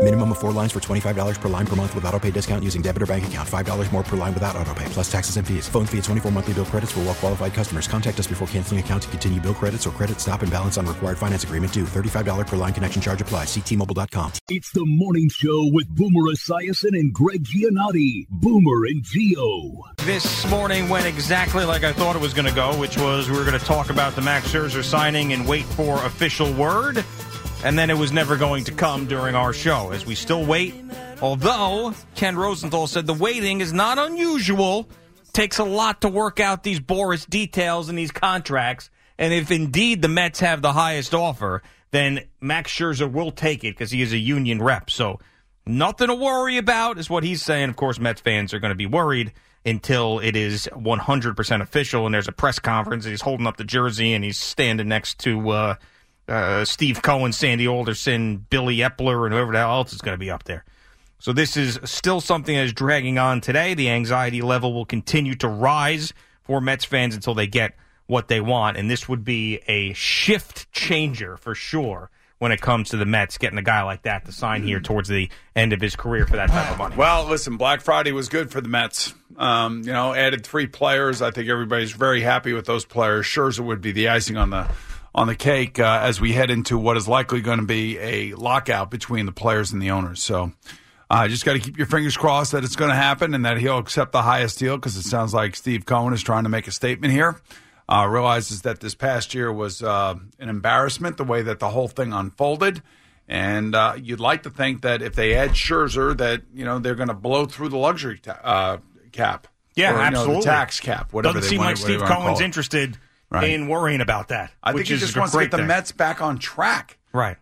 Minimum of four lines for twenty-five dollars per line per month with autopay discount using debit or bank account. five dollars more per line without autopay, plus taxes and fees. Phone fee at twenty-four monthly bill credits for well qualified customers. Contact us before canceling account to continue bill credits or credit stop and balance on required finance agreement due. thirty-five dollars per line connection charge applies. See T Mobile dot com. It's the morning show with Boomer Esiason and Greg Giannotti. Boomer and Gio. This morning went exactly like I thought it was going to go, which was we were going to talk about the Max Scherzer signing and wait for official word. And then it was never going to come during our show, as we still wait. Although, Ken Rosenthal said the waiting is not unusual. Takes a lot to work out these Boris details in these contracts. And if indeed the Mets have the highest offer, then Max Scherzer will take it because he is a union rep. So nothing to worry about is what he's saying. Of course, Mets fans are going to be worried until it is one hundred percent official and there's a press conference and he's holding up the jersey and he's standing next to uh, uh, Steve Cohen, Sandy Alderson, Billy Epler, and whoever the hell else is going to be up there. So this is still something that is dragging on today. The anxiety level will continue to rise for Mets fans until they get what they want, and this would be a shift changer for sure when it comes to the Mets getting a guy like that to sign here towards the end of his career for that type of money. Well, listen, Black Friday was good for the Mets. Um, you know, added three players. I think everybody's very happy with those players. Scherzer would be the icing on the on the cake uh, as we head into what is likely going to be a lockout between the players and the owners. So I uh, just got to keep your fingers crossed that it's going to happen and that he'll accept the highest deal, because it sounds like Steve Cohen is trying to make a statement here. Uh, realizes that this past year was uh, an embarrassment, the way that the whole thing unfolded. And uh, you'd like to think that if they add Scherzer, that, you know, they're going to blow through the luxury ta- uh, cap. Yeah, or, absolutely. You know, the tax cap, whatever Doesn't they seem want, like Steve Cohen's interested right. in worrying about that. I which think he is just a wants to great get the thing. Mets back on track. Right.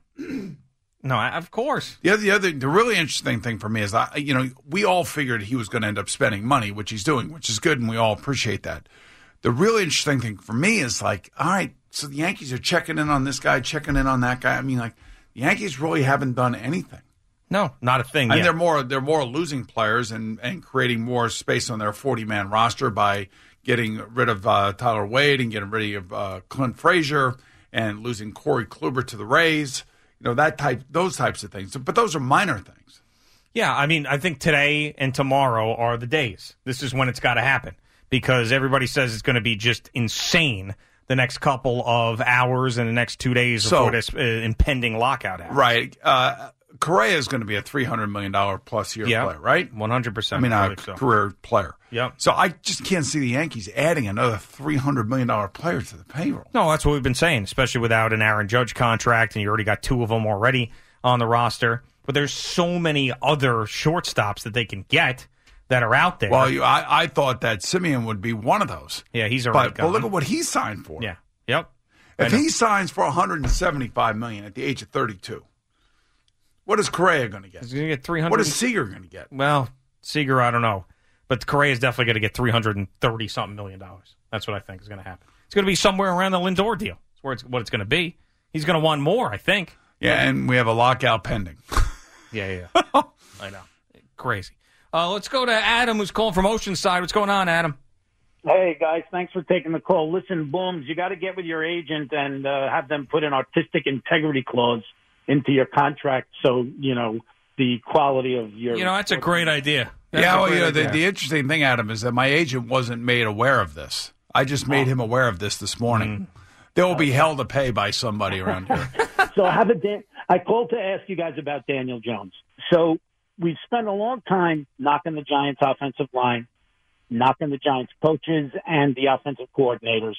No, I- of course. The other, the other, the really interesting thing for me is, I, you know, we all figured he was going to end up spending money, which he's doing, which is good, and we all appreciate that. The really interesting thing for me is like, all right, so the Yankees are checking in on this guy, checking in on that guy. I mean, like, the Yankees really haven't done anything. No, not a thing And yet. they're more they're more losing players and, and creating more space on their forty-man roster by getting rid of uh, Tyler Wade and getting rid of uh, Clint Frazier and losing Corey Kluber to the Rays. You know, that type, those types of things. But those are minor things. Yeah, I mean, I think today and tomorrow are the days. This is when it's got to happen, because everybody says it's going to be just insane the next couple of hours and the next two days So- before this uh, impending lockout happens. Right. Uh, Correa is going to be a three hundred million dollars plus year Yeah. player, right? one hundred percent. I mean, I a believe so. career player. Yep. So I just can't see the Yankees adding another three hundred million dollars player to the payroll. No, that's what we've been saying, especially without an Aaron Judge contract, and you already got two of them already on the roster. But there's so many other shortstops that they can get that are out there. Well, you, I, I thought that Simeon would be one of those. Yeah, he's already But, gone. but look at what he signed for. Yeah. Yep. I If know. he signs for one hundred seventy-five million dollars at the age of thirty-two, what is Correa going to get? He's going to get three hundred. What is Seager going to get? Well, Seager, I don't know. But Correa is definitely going to get three hundred thirty something million dollars. That's what I think is going to happen. It's going to be somewhere around the Lindor deal. That's where it's, what it's going to be. He's going to want more, I think. Yeah, and we have a lockout pending. Yeah, yeah. I know. Crazy. Uh, let's go to Adam, who's calling from Oceanside. What's going on, Adam? Hey, guys, thanks for taking the call. Listen, Booms, you got to get with your agent and uh, have them put an artistic integrity clause into your contract so, you know, the quality of your... You know, that's a great idea. That's yeah, a well, great you know, the, idea. the interesting thing, Adam, is that my agent wasn't made aware of this. I just made him aware of this this morning. Mm. There will be hell to pay by somebody around here. So I have a Dan- I called to ask you guys about Daniel Jones. So we've spent a long time knocking the Giants' offensive line, knocking the Giants' coaches and the offensive coordinators,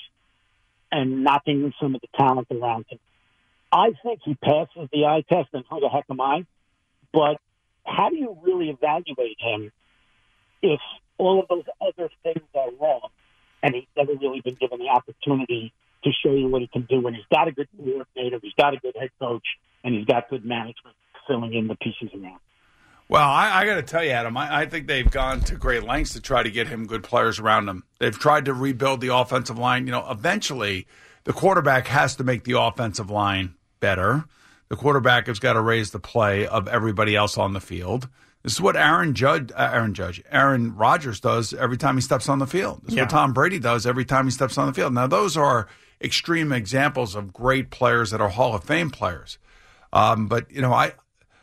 and knocking some of the talent around him. I think he passes the eye test, and who the heck am I? But how do you really evaluate him if all of those other things are wrong and he's never really been given the opportunity to show you what he can do when he's got a good coordinator, he's got a good head coach, and he's got good management filling in the pieces around? Well, I, I got to tell you, Adam, I, I think they've gone to great lengths to try to get him good players around him. They've tried to rebuild the offensive line. You know, eventually the quarterback has to make the offensive line better. The quarterback has got to raise the play of everybody else on the field. This is what Aaron Judge, uh, Aaron Judge, Aaron Rodgers does every time he steps on the field. This is Yeah. what Tom Brady does every time he steps on the field. Now, those are extreme examples of great players that are Hall of Fame players. Um, but, you know, I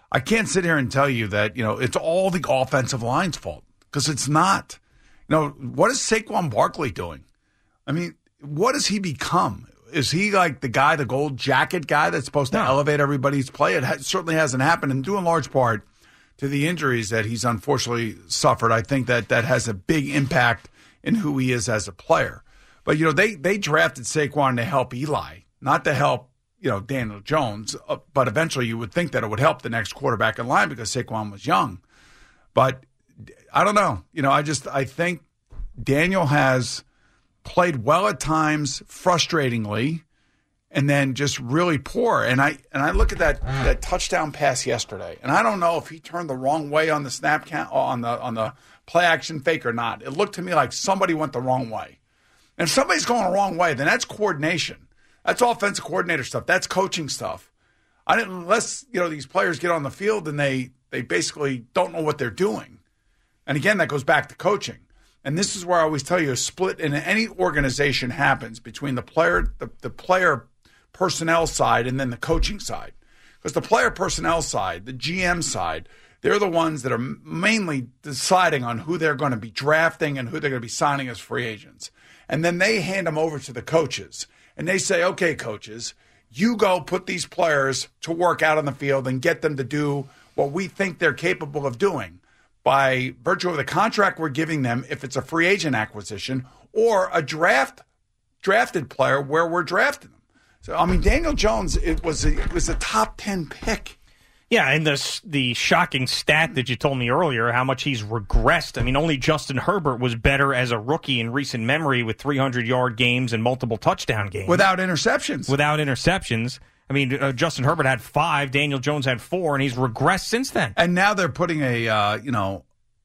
I can't sit here and tell you that, you know, it's all the offensive line's fault, because it's not. You know, what is Saquon Barkley doing? I mean, what has he become? Is he like the guy, the gold jacket guy that's supposed to no. elevate everybody's play? It ha- certainly hasn't happened, and due in large part to the injuries that he's unfortunately suffered. I think that that has a big impact in who he is as a player. But, you know, they, they drafted Saquon to help Eli, not to help, you know, Daniel Jones. Uh, but eventually you would think that it would help the next quarterback in line because Saquon was young. But I don't know. You know, I just I think Daniel has played well at times, frustratingly, and then just really poor. And I and I look at that that touchdown pass yesterday, and I don't know if he turned the wrong way on the snap count, on the on the play action fake or not. It looked to me like somebody went the wrong way. And if somebody's going the wrong way, then that's coordination. That's offensive coordinator stuff. That's coaching stuff. I didn't unless you know these players get on the field and they they basically don't know what they're doing. And again, that goes back to coaching. And this is where I always tell you a split in any organization happens between the player, the, the player personnel side and then the coaching side. Because the player personnel side, the G M side, they're the ones that are mainly deciding on who they're going to be drafting and who they're going to be signing as free agents. And then they hand them over to the coaches. And they say, okay, coaches, you go put these players to work out on the field and get them to do what we think they're capable of doing by virtue of the contract we're giving them, if it's a free agent acquisition or a draft drafted player where we're drafting them. So, I mean, Daniel Jones, it was a, it was a top ten pick. Yeah, and the the shocking stat that you told me earlier, how much he's regressed. I mean, only Justin Herbert was better as a rookie in recent memory with three hundred yard games and multiple touchdown games. Without interceptions. Without interceptions. I mean, uh, Justin Herbert had five, Daniel Jones had four, and he's regressed since then. And now they're putting a, uh, you know,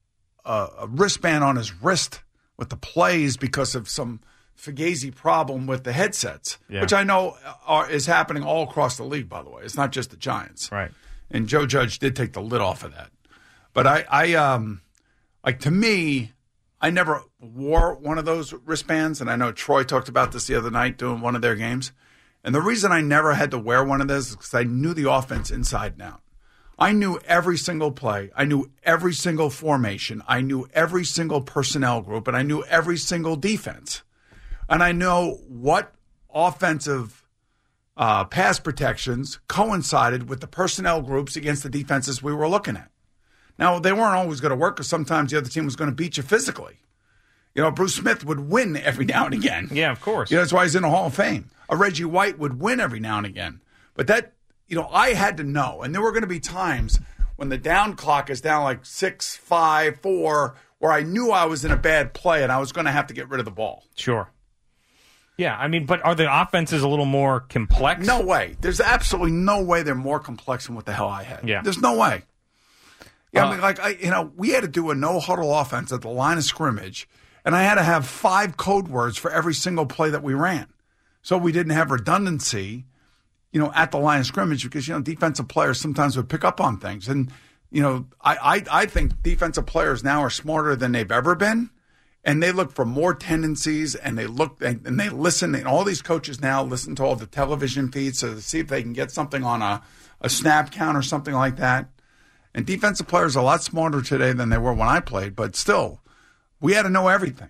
a, a wristband on his wrist with the plays because of some Fugazi problem with the headsets, yeah. which I know are, is happening all across the league, by the way. It's not just the Giants. Right. And Joe Judge did take the lid off of that. But I, I um, like, to me, I never wore one of those wristbands, and I know Troy talked about this the other night doing one of their games. And the reason I never had to wear one of those is because I knew the offense inside and out. I knew every single play. I knew every single formation. I knew every single personnel group, and I knew every single defense. And I know what offensive uh, pass protections coincided with the personnel groups against the defenses we were looking at. Now, they weren't always going to work because sometimes the other team was going to beat you physically. You know, Bruce Smith would win every now and again. Yeah, of course. You know, that's why he's in the Hall of Fame. A Reggie White would win every now and again. But that, you know, I had to know. And there were going to be times when the down clock is down like six, five, four, where I knew I was in a bad play and I was going to have to get rid of the ball. Sure. Yeah, I mean, but are the offenses a little more complex? No way. There's absolutely no way they're more complex than what the hell I had. Yeah. There's no way. Yeah, Uh, I mean, like, I, you know, we had to do a no-huddle offense at the line of scrimmage, and I had to have five code words for every single play that we ran. So we didn't have redundancy, you know, at the line of scrimmage because, you know, defensive players sometimes would pick up on things. And, you know, I, I, I think defensive players now are smarter than they've ever been, and they look for more tendencies, and they look and, and they listen. And all these coaches now listen to all the television feeds to see if they can get something on a, a snap count or something like that. And defensive players are a lot smarter today than they were when I played, but still, we had to know everything.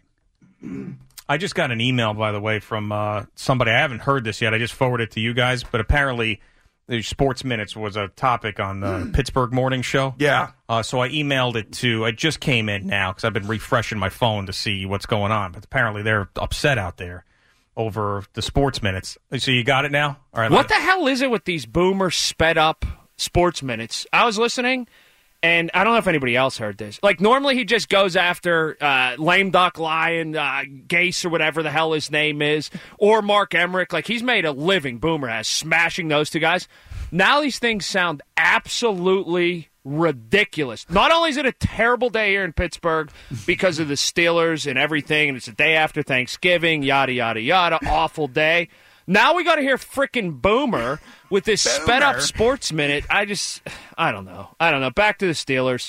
I just got an email, by the way, from uh, somebody. I haven't heard this yet. I just forwarded it to you guys, but apparently the Sports Minutes was a topic on the mm. Pittsburgh Morning Show. Yeah. Uh, so I emailed it to, it just came in now because I've been refreshing my phone to see what's going on, but apparently they're upset out there over the Sports Minutes. So you got it now? All right. What the hell is it with these boomer sped up Sports Minutes? I was listening, and I don't know if anybody else heard this. Like, normally he just goes after uh, Lame Duck Lion, uh, Gase, or whatever the hell his name is, or Mark Emmerick. Like, he's made a living, Boomer has, smashing those two guys. Now these things sound absolutely ridiculous. Not only is it a terrible day here in Pittsburgh because of the Steelers and everything, and it's the day after Thanksgiving, yada, yada, yada, awful day. Now we got to hear frickin' Boomer with this Boomer. sped up Sports Minute. I just, I don't know. I don't know. Back to the Steelers.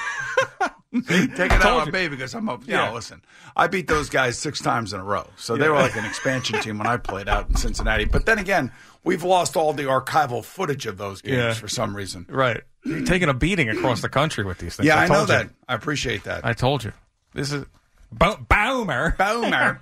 Take it out on me because I'm up. You yeah. know, listen, I beat those guys six times in a row. So they yeah. were like an expansion team when I played out in Cincinnati. But then again, we've lost all the archival footage of those games yeah. for some reason. Right. You're taking a beating across the country with these things. Yeah, I, I know told you. that. I appreciate that. I told you. This is Bo- Boomer. Boomer.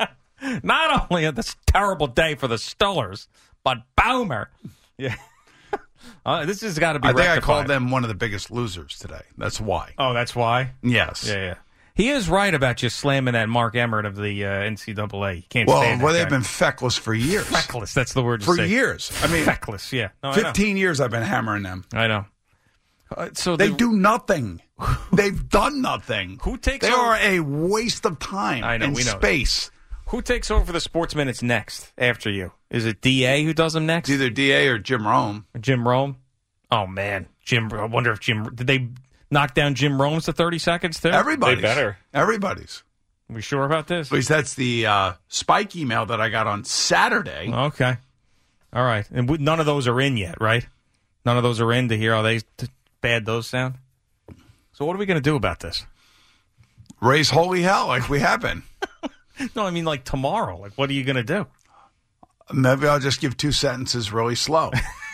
Not only this terrible day for the Stillers, but Boomer. Yeah. Uh, this has got to be I think rectified. I called them one of the biggest losers today. That's why. Oh, that's why? Yes. Yeah, yeah. He is right about just slamming that Mark Emmert of the uh, N C double A. You can't well, stand that well, they've guy. been feckless for years. Feckless, that's the word to For say. years. I mean, feckless, yeah. No, I know. fifteen years I've been hammering them. I know. Uh, so they the- do nothing. They've done nothing. Who takes They over? are a waste of time I know, and we know. space. Who takes over for the Sports Minutes next after you? Is it D A who does them next? It's either D A or Jim Rome. Jim Rome? Oh, man. Jim. I wonder if Jim. Did they knock down Jim Rome's to thirty seconds, too? Everybody's. Everybody's. We sure about this? At least that's the uh, Spike email that I got on Saturday. Okay. All right. And we, none of those are in yet, right? None of those are in to hear how they t- bad those sound? So what are we going to do about this? Raise holy hell like we have been. No, I mean like tomorrow. Like, what are you going to do? Maybe I'll just give two sentences really slow.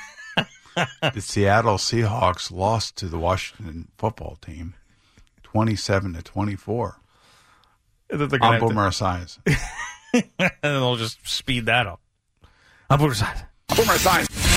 The Seattle Seahawks lost to the Washington football team twenty-seven to twenty-four. They're gonna On have to- Boomer Esiason. And then they'll just speed that up. I'm Boomer Esiason. Boomer Esiason.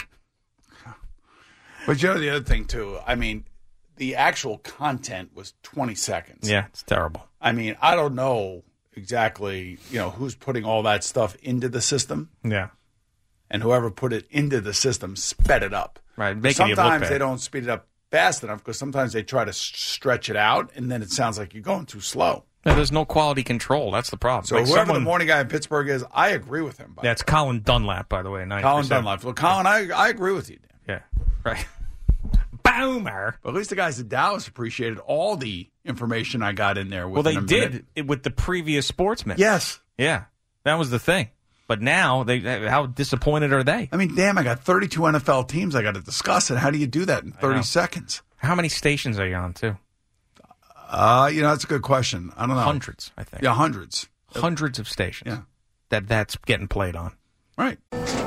But you know the other thing, too, I mean, the actual content was twenty seconds. Yeah, it's terrible. I mean, I don't know exactly, you know, who's putting all that stuff into the system. Yeah. And whoever put it into the system sped it up. Right, making it look sometimes bad. they don't speed it up fast enough because sometimes they try to s- stretch it out, and then it sounds like you're going too slow. Yeah, there's no quality control. That's the problem. So Like whoever someone- the morning guy in Pittsburgh is, I agree with him. By Yeah, it's Colin Dunlap, by the way. ninety percent. Colin Dunlap. Well, Colin, I, I agree with you. Dan. Yeah, right. Boomer. But at least the guys at Dallas appreciated all the information I got in there. Well, within they a did minute. it with the previous Sportsman. Yes. Yeah, that was the thing. But now, they how disappointed are they? I mean, damn, I got thirty-two N F L teams I got to discuss, and how do you do that in I thirty know. seconds? How many stations are you on, too? Uh, you know, that's a good question. I don't know. Hundreds, I think. Yeah, hundreds. Hundreds of stations. Yeah. That that's getting played on. Right.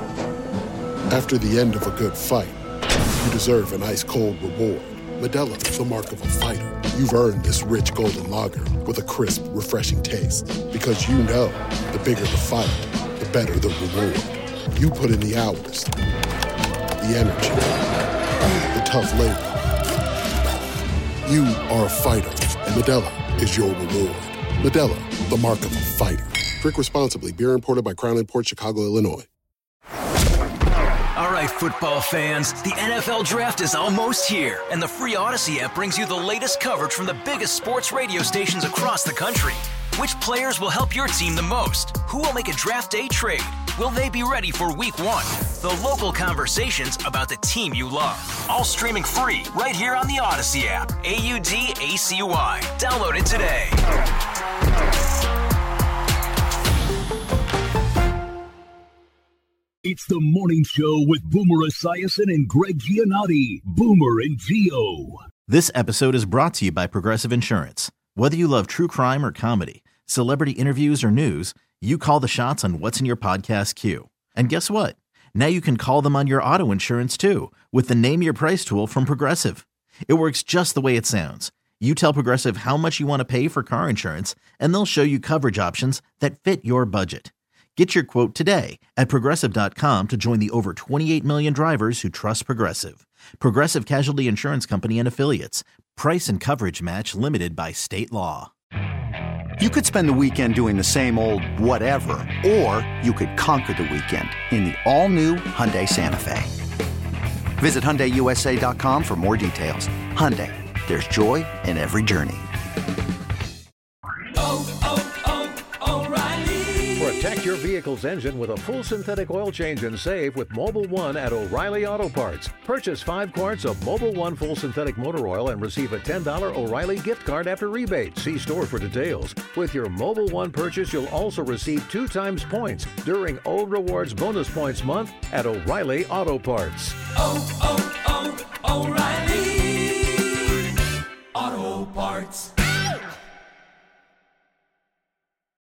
After the end of a good fight, you deserve an ice-cold reward. Modelo is the mark of a fighter. You've earned this rich golden lager with a crisp, refreshing taste. Because you know, the bigger the fight, the better the reward. You put in the hours, the energy, the tough labor. You are a fighter, and Modelo is your reward. Modelo, the mark of a fighter. Drink responsibly. Beer imported by Crown Imports, Chicago, Illinois. All right, football fans, the N F L Draft is almost here, and the free Odyssey app brings you the latest coverage from the biggest sports radio stations across the country. Which players will help your team the most? Who will make a draft day trade? Will they be ready for week one? The local conversations about the team you love. All streaming free right here on the Odyssey app. A U D A C Y. Download it today. It's the morning show with Boomer Esiason and Greg Giannotti. Boomer and Gio. This episode is brought to you by Progressive Insurance. Whether you love true crime or comedy, celebrity interviews or news, you call the shots on what's in your podcast queue. And guess what? Now you can call them on your auto insurance too with the Name Your Price tool from Progressive. It works just the way it sounds. You tell Progressive how much you want to pay for car insurance, and they'll show you coverage options that fit your budget. Get your quote today at Progressive dot com to join the over twenty-eight million drivers who trust Progressive. Progressive Casualty Insurance Company and Affiliates. Price and coverage match limited by state law. You could spend the weekend doing the same old whatever, or you could conquer the weekend in the all-new Hyundai Santa Fe. Visit Hyundai U S A dot com for more details. Hyundai, there's joy in every journey. Protect your vehicle's engine with a full synthetic oil change and save with Mobile One at O'Reilly Auto Parts. Purchase five quarts of Mobile One full synthetic motor oil and receive a ten dollars O'Reilly gift card after rebate. See store for details. With your Mobile One purchase, you'll also receive two times points during O Rewards Bonus Points Month at O'Reilly Auto Parts. Oh, oh, oh, O'Reilly Auto Parts.